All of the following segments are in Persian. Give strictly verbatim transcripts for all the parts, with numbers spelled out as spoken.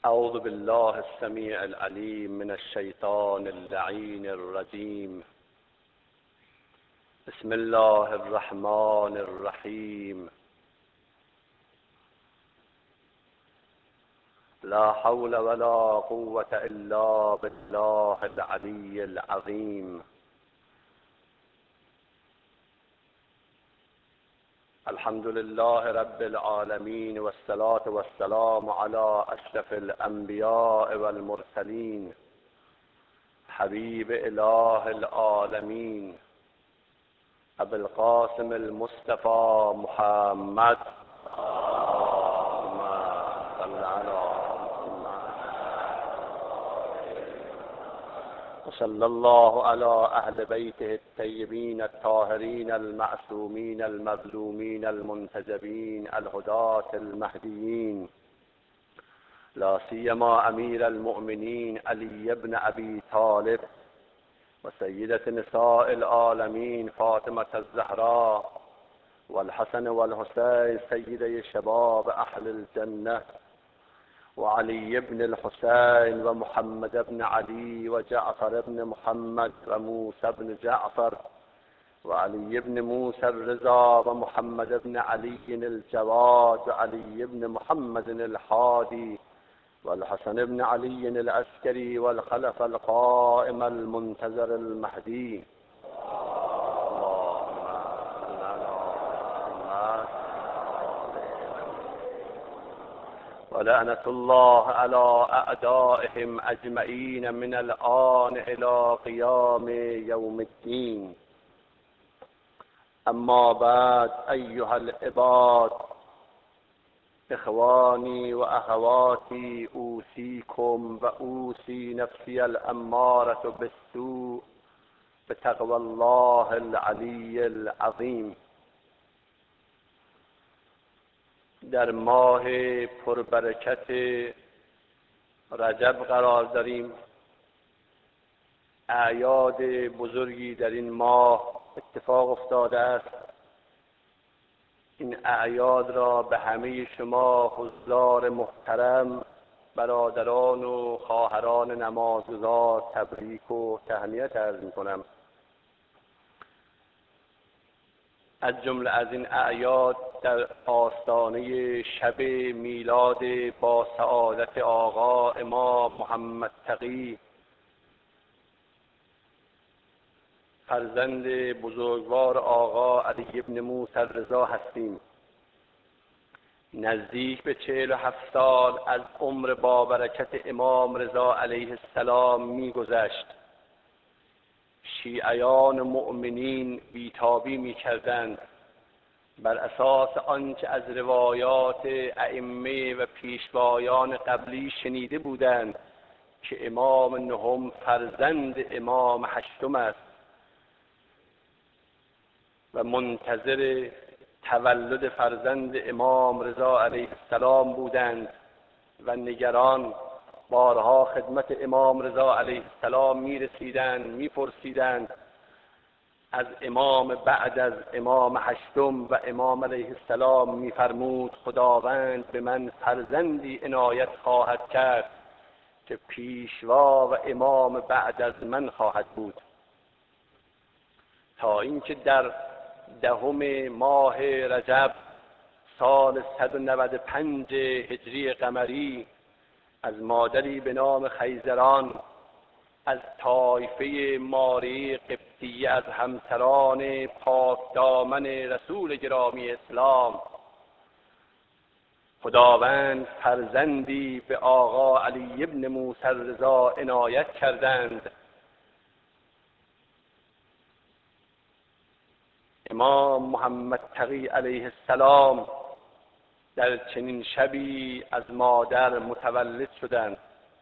أعوذ بالله السميع العليم من الشيطان اللعين الرجيم. بسم الله الرحمن الرحيم. لا حول ولا قوة إلا بالله العلي العظيم. الحمد لله رب العالمين، والصلاة والسلام على أشرف الأنبياء والمرسلين، حبيب إله العالمين أبي القاسم المصطفى محمد. اللهم صل على وصلى الله على أهل بيته الطيبين الطاهرين المعصومين المظلومين المنتجبين الهداة المهديين، لا سيما أمير المؤمنين علي بن أبي طالب وسيدة نساء العالمين فاطمة الزهراء والحسن والحسين سيدي شباب أهل الجنة، وعلي بن الحسين ومحمد بن علي وجعفر بن محمد وموسى بن جعفر وعلي بن موسى الرضا ومحمد بن علي الجواد وعلي بن محمد الحادي والحسن بن علي العسكري والخلفاء القائم المنتظر المهدي. ولعنة الله على أعدائهم أجمعين من الآن إلى قيام يوم الدين. أما بعد، أيها العباد، إخواني وأخواتي، أوصيكم وأوصي نفسي الأمارة بالسوء بتقوى الله العلي العظيم. در ماه پربرکت رجب قرار داریم. اعیاد بزرگی در این ماه اتفاق افتاده است. این اعیاد را به همه شما حضار محترم، برادران و خواهران نمازگزار تبریک و تهنیت عرض می‌کنم. از جمله از این اعیاد در آستانه شب میلاد با سعادت آقا امام محمد تقی فرزند بزرگوار آقا علی بن موسی الرضا هستیم. نزدیک به چهل و هفت سال از عمر با برکت امام رضا علیه السلام می‌گذشت. شیعیان مؤمنین بیتابی می‌کردند بر اساس آنچه از روایات ائمه و پیشوایان قبلی شنیده بودند که امام نهم فرزند امام هشتم است و منتظر تولد فرزند امام رضا علیه السلام بودند و نگران بارها خدمت امام رضا علیه السلام می رسیدند، می پرسیدند از امام بعد از امام هشتم، و امام علیه السلام می فرمود خداوند به من فرزندی عنایت خواهد کرد که پیشوا و امام بعد از من خواهد بود، تا اینکه در دهم ماه رجب سال صد و نود و پنج هجری قمری از مادری به نام خیزران از طایفه ماری قبطیه از همسران پاک دامن رسول گرامی اسلام خداوند فرزندی به آقا علی بن موسی الرضا عنایت کردند. امام محمد تقی علیه السلام در چنین شبی از مادر متولد شدند.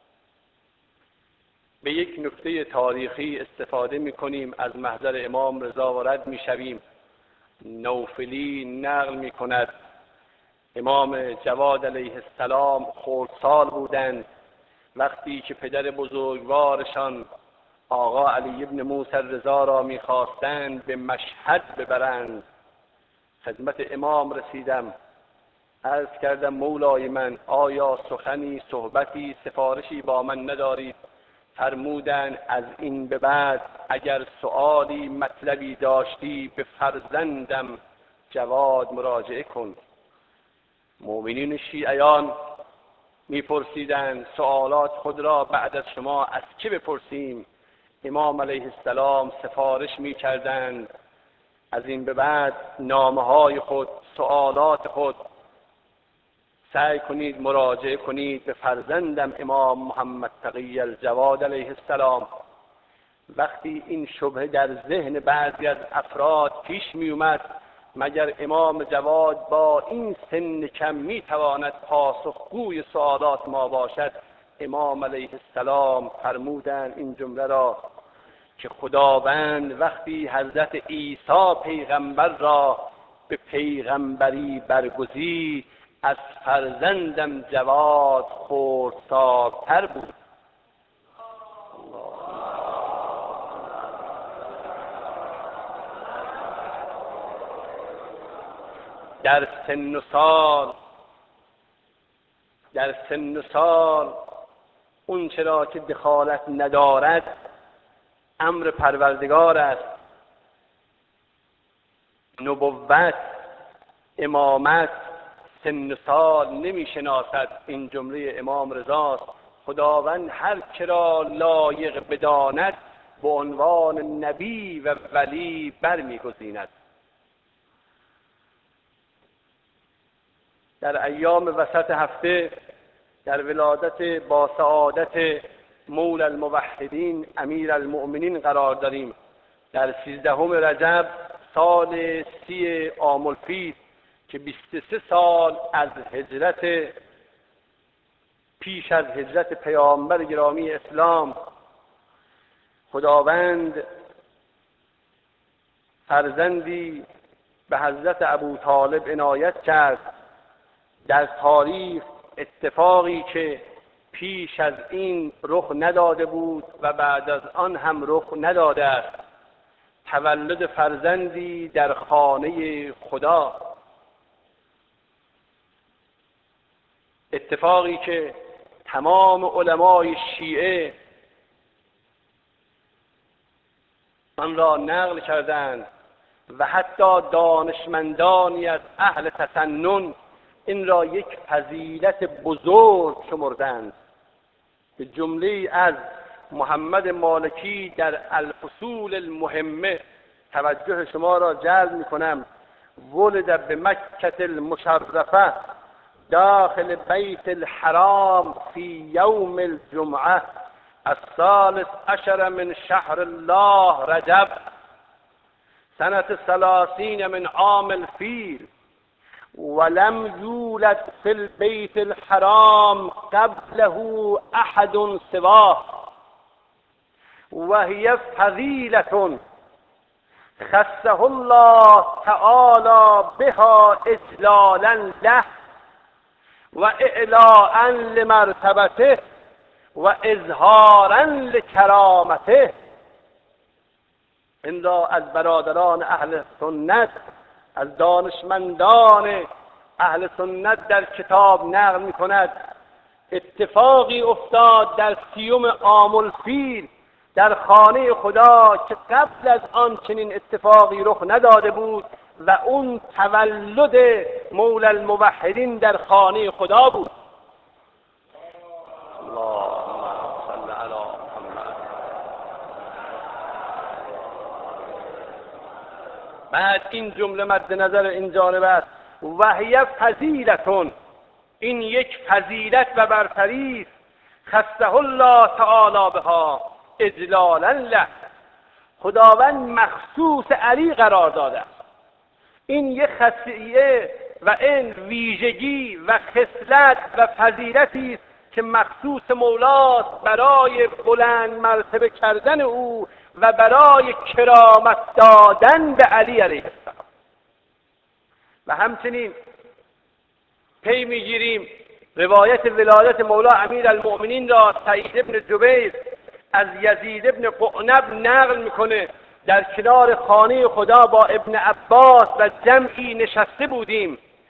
به یک نکته تاریخی استفاده می‌کنیم از محضر امام رضا و رد می‌شویم. نوفلی نقل می‌کند امام جواد علیه السلام خردسال بودند وقتی که پدر بزرگوارشان آقا علی بن موسی الرضا را می‌خواستند به مشهد ببرند. خدمت امام رسیدم. عرض کردم مولای من آیا سخنی، صحبتی، سفارشی با من ندارید؟ فرمودن از این به بعد اگر سؤالی، مطلبی داشتی به فرزندم جواد مراجعه کن. مؤمنین شیعیان میپرسیدند سوالات خود را بعد از شما از که بپرسیم؟ امام علیه السلام سفارش میکردند از این به بعد نامه های خود، سوالات خود سعی کنید مراجعه کنید به فرزندم امام محمد تقی الجواد علیه السلام. وقتی این شبهه در ذهن بعضی از افراد پیش می اومد مگر امام جواد با این سن کم می تواند پاسخگوی سوالات ما باشد؟ امام علیه السلام فرمودند این جمله را که خداوند وقتی حضرت عیسی پیغمبر را به پیغمبری برگزید از فرزندم جواد خردسال‌تر بود. در سن و سال در سن و سال اون چرا که دخالت ندارد امر پروردگار است. نبوت، امامت سن و سال نمی شناسد. این جمله امام رضاست. خداوند هر کرا لایق بداند به عنوان نبی و ولی برمیگزیند. در ایام وسط هفته در ولادت با سعادت مولا الموحدین امیر المؤمنین قرار داریم. در سیزدهم رجب سال سی عام الفیل که بیست و سه سال از هجرت پیش از هجرت پیامبر گرامی اسلام خداوند فرزندی به حضرت ابوطالب عنایت کرد. در تاریخ اتفاقی که پیش از این رخ نداده بود و بعد از آن هم رخ نداده است، تولد فرزندی در خانه خدا. اتفاقی که تمام علمای شیعه آن را نقل کردند و حتی دانشمندانی از اهل تسنن این را یک فضیلت بزرگ شمردند. به جمله از محمد مالکی در الفصول المهمه توجه شما را جلب می‌کنم. ولد به مکة المشرفه داخل بیت الحرام فی یوم الجمعه الثالث عشر من شهر الله رجب سنة ثلاثین من عام الفیل ولم یولد فی البیت الحرام قبله احد سواه وهي فضیلة خصه الله تعالی بها اجلالا له و اعلاء لمرتبته و اظهارا لکرامته. این را از برادران اهل سنت، از دانشمندان اهل سنت در کتاب نقل می کند. اتفاقی افتاد در سیوم عام الفیل در خانه خدا که قبل از آن چنین اتفاقی رخ نداده بود و اون تولد مولا الموحدین در خانه خدا بود. اللهم صل علی محمد. بعد این جمله مد نظر این جانب است و هی فضیلتون، این یک فضیلت و برتری است. خصه الله تعالی بها اجلالا له، خداوند مخصوص علی قرار داده است. این یک خاصیه و این ویژگی و خصلت و فضیلتی است که مخصوص مولاست برای بلند مرتبه کردن او و برای کرامت دادن به علی علیه السلام. و همچنین پی میگیریم روایت ولادت مولا امیر المؤمنین را سعید ابن جبیر از یزید ابن قعنب نقل میکنه. در کنار خانه خدا با ابن عباس و جمعی نشسته بودیم.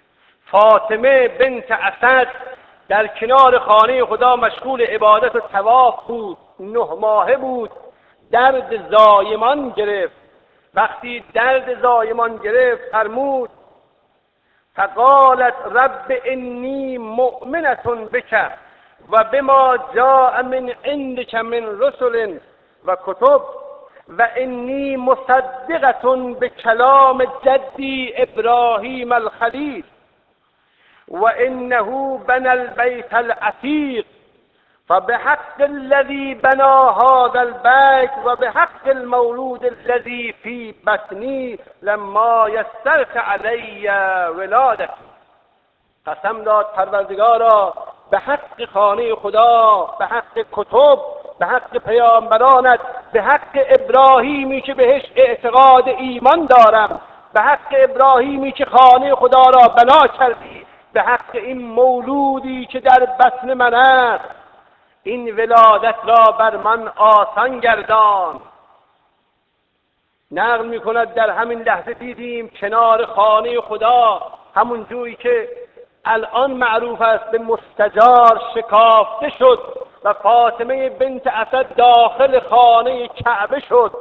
فاطمه بنت اسد در کنار خانه خدا مشغول عبادت و طواف بود. نه ماهه بود. درد زایمان گرفت. وقتی درد زایمان گرفت فرمود فقالت رب انی مؤمنة بک و بما جاء من عندک من رسل و کتب و انی مصدقة بکلام جدی ابراهیم الخلیل و انه بنى البيت العتیق فبحق الذي بنى هذا البيت وبحق المولود الذي في بطني لما يسرت علی ولادت. قسم داد پروردگارا به حق خانه خدا، به حق کتب، به حق پیامبرانت، به حق ابراهیمی که بهش اعتقاد ایمان دارم، به حق ابراهیمی که خانه خدا را بنا کردی، به حق این مولودی که در بطن من است، این ولادت را بر من آسان گردان. نقل می کند در همین لحظه دیدیم کنار خانه خدا، همون جویی که الان معروف است به مستجار، شکافته شد و فاطمه بنت اسد داخل خانه کعبه شد.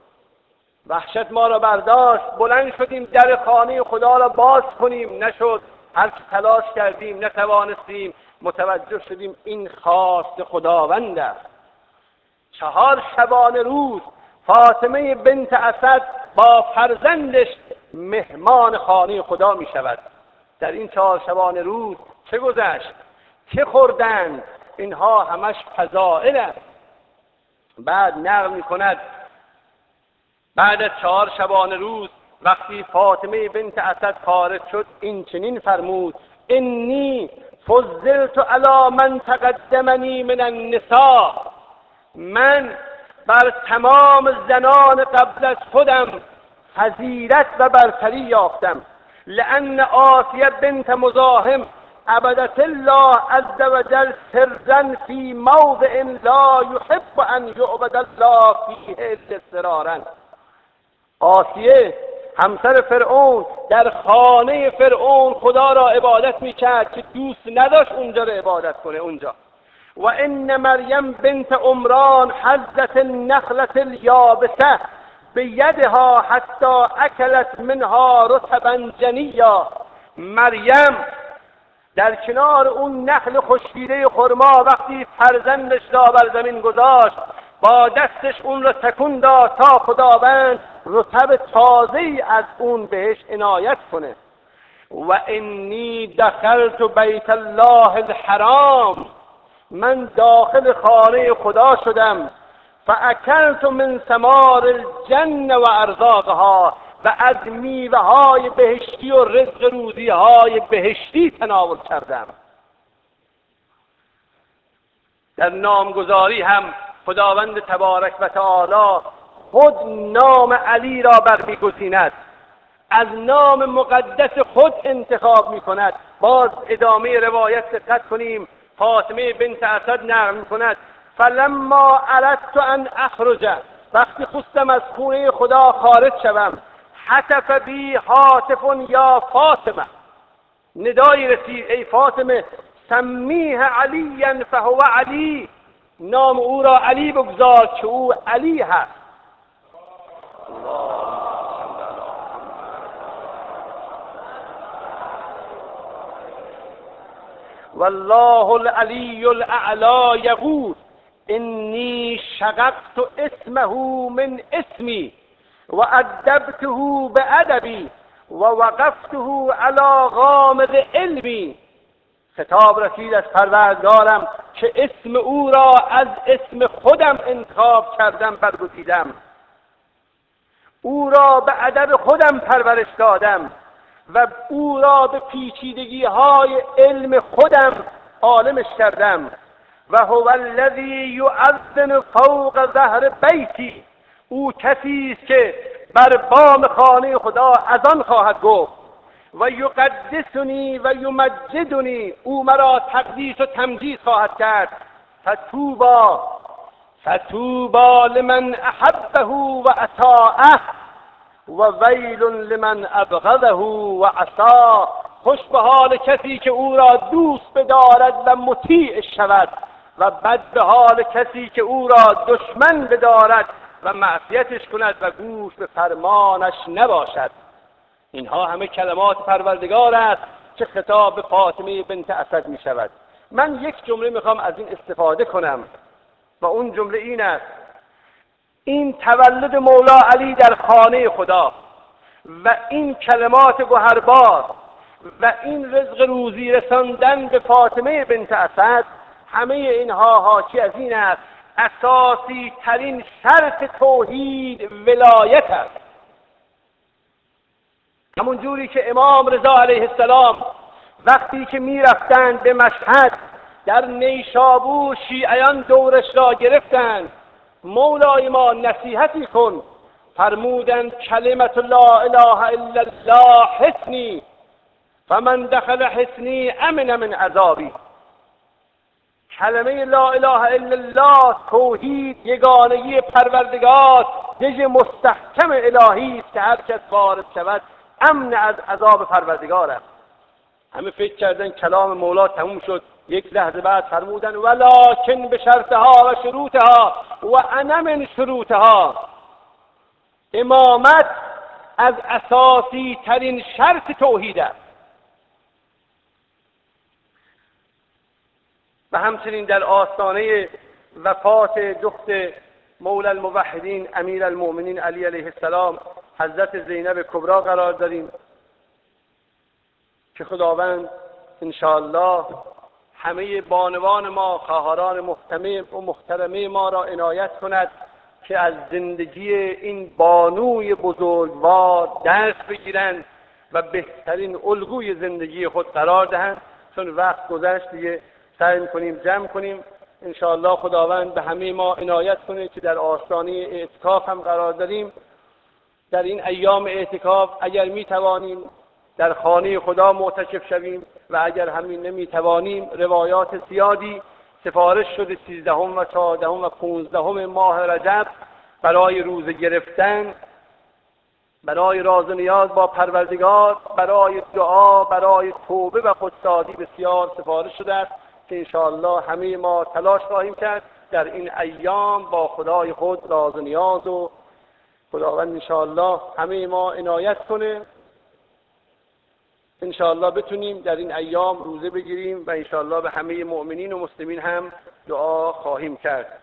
وحشت ما را برداشت. بلند شدیم در خانه خدا را باز کنیم، نشد. هر چه تلاش کردیم نتوانستیم. متوجه شدیم این خواست خداوند است. چهار شبانه روز فاطمه بنت اسد با فرزندش مهمان خانه خدا می شود. در این چهار شبانه روز چه گذشت؟ چه خوردند؟ اینها همش فضائل است. بعد نقل می کند بعد از چهار شبانه روز وقتی فاطمه بنت اسد خارج شد این چنین فرمود انی فضلت علی من تقدمنی من النساء، من بر تمام زنان قبل از خودم فضیلت و برتری یافتم. لأن آسیه بنت مزاحم عبدت الله عز وجل سرا فی موضع لا یحب ان یعبد الله فیه اضطرارا. آسیه همسر فرعون در خانه فرعون خدا را عبادت میکرد که دوست نداشت اونجا را عبادت کنه اونجا. و ان مریم بنت عمران حزت النخلة الیابسه بیدها حتی اکلت منها رطبا جنیا. مریم در کنار اون نخل خشکیده خرما وقتی فرزندش را بر زمین گذاشت با دستش اون را تکون داد تا خداوند رطب تازه‌ای از اون بهش عنایت کنه. و انی دخلت بیت الله الحرام، من داخل خانه خدا شدم. فاکلت من ثمار الجنه و ارزاقها، و از میوه های بهشتی و رزق روزی های بهشتی تناول کردم. در نامگذاری هم خداوند تبارک و تعالی خود نام علی را برمیگزیند، از نام مقدس خود انتخاب می کند. باز ادامه روایت دقت کنیم. فاطمه بنت اسد نقل می کند فلما اردت ان اخرج، وقتی خواستم از خونه خدا خارج شوم، حتف بی هاتف یا فاطمه، ندایی رسید ای فاطمه سمیه علی فهو علی، نام او را علی بگذار که او علی هست. والله العلی الاعلی یقول انی شققت اسمه من اسمی و ادبته بادبی و وقفته علی غامض علمی. خطاب رسید از پروردگارم که اسم او را از اسم خودم انتخاب کردم، برگزیدم، او را به ادب خودم پرورش دادم و او را به پیچیدگی های علم خودم عالمش کردم. و هو الذی یؤذن فوق ظهر بیتی، او کسی است که بر بام خانه خدا اذان خواهد گفت. و یقدسنی و یمجدنی، او مرا تقدیس و تمجید خواهد کرد. فتوبا فتوبا لمن احبه و اطاعه و ویل لمن ابغضه و عصا. خوش به حال کسی که او را دوست بدارد و مطیع شود و بد به حال کسی که او را دشمن بدارد و معصیتش کند و گوش به فرمانش نباشد. اینها همه کلمات پروردگار است که خطاب به فاطمه بنت اسد می شود. من یک جمله میخوام از این استفاده کنم و اون جمله این است: این تولد مولا علی در خانه خدا و این کلمات گوهربار و این رزق روزی رساندن به فاطمه بنت اسد، همه اینها حاکی از این است اساسی ترین شرط توحید ولایت است. همون جوری که امام رضا علیه السلام وقتی که می رفتند به مشهد در نیشابور شیعیان دورش را گرفتند، مولای ما نصیحتی کن، فرمودند کلمت لا اله الا الله حصنی فمن دخل حصنی امن من عذابی. کلمه لا اله الا الله توحید یگانگی پروردگار دژ مستحکم الهی است که هر کس وارد شود امن از عذاب پروردگار است. همه فکر کردن کلام مولا تموم شد. یک لحظه بعد فرمودن ولکن به شرطها و شروطها و انا من شروطها. امامت از اساسی ترین شرط توحید است. و همچنین در آستانه وفات دخت مولا الموحدین امیر المؤمنین علی علیه السلام حضرت زینب کبری قرار داریم که خداوند انشاءالله همه بانوان ما، خواهران محترم و محترمه ما را عنایت کند که از زندگی این بانوی بزرگوار درس بگیرند و بهترین الگوی زندگی خود قرار دهند. چون وقت گذشت دیگه سعی می‌کنیم جمع کنیم. انشاءالله خداوند به همه ما عنایت کنه که در آستانه اعتکاف هم قرار داریم. در این ایام اعتکاف اگر می‌توانیم در خانه خدا معتکف شویم و اگر همین نمی‌توانیم، روایات زیادی سفارش شده سیزدهم و چهاردهم و پانزدهم ماه رجب برای روزه گرفتن، برای راز و نیاز با پروردگار، برای دعا، برای توبه و خودسازی بسیار سفارش شده است که انشاءالله همه ما تلاش خواهیم کرد در این ایام با خدای خود راز و نیاز و خداوند انشاءالله همه ما عنایت کنه، انشاءالله بتونیم در این ایام روزه بگیریم و انشاءالله به همه مؤمنین و مسلمین هم دعا خواهیم کرد.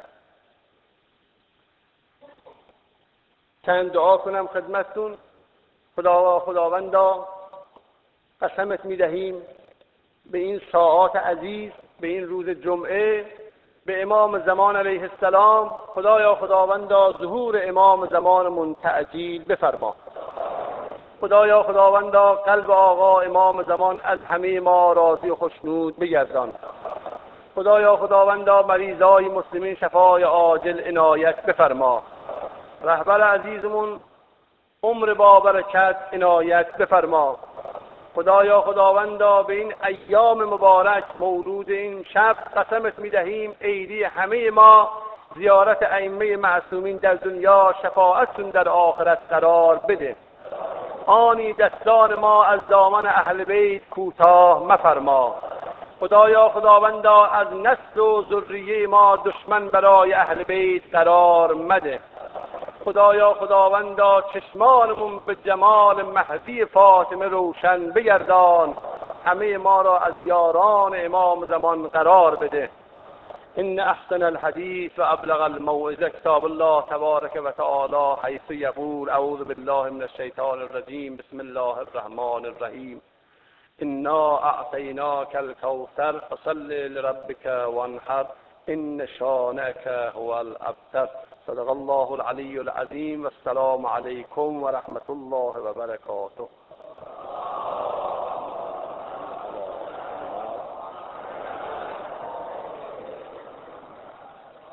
چند دعا کنم خدمتتون. خدا خداوندا قسمت میدهیم به این ساعات عزیز، به این روز جمعه، به امام زمان علیه السلام. خدایا خداوندا ظهور امام زمان منتعجیل بفرما. خدایا خداوندا قلب آقا امام زمان از همه ما راضی و خوشنود بگردان. خدایا خداوندا مریضای مسلمین شفای عاجل عنایت بفرما. رهبر عزیزمون عمر با برکت عنایت بفرما. خدایا خداوندا به این ایام مبارک مولود این شب قسمت میدهیم عیدی همه ما زیارت ائمه معصومین در دنیا، شفاعتشون در آخرت قرار بده. آنی دستان ما از دامن اهل بیت کوتاه مفرما. خدایا خداوندا از نسل و ذریه ما دشمن برای اهل بیت قرار مده. خدایا خداوندا چشمانمون به جمال مهدی فاطمه روشن بگردان. همه ما را از یاران امام زمان قرار بده. ان احسن الحديث وابلغ الموعظه كتاب الله تبارك وتعالى حيث يقول اعوذ بالله من الشيطان الرجيم بسم الله الرحمن الرحيم انا اعطيناك الكوثر فصل لربك وانحر ان شانئك هو الابتر. صدق الله العلي العظيم والسلام عليكم ورحمة الله وبركاته.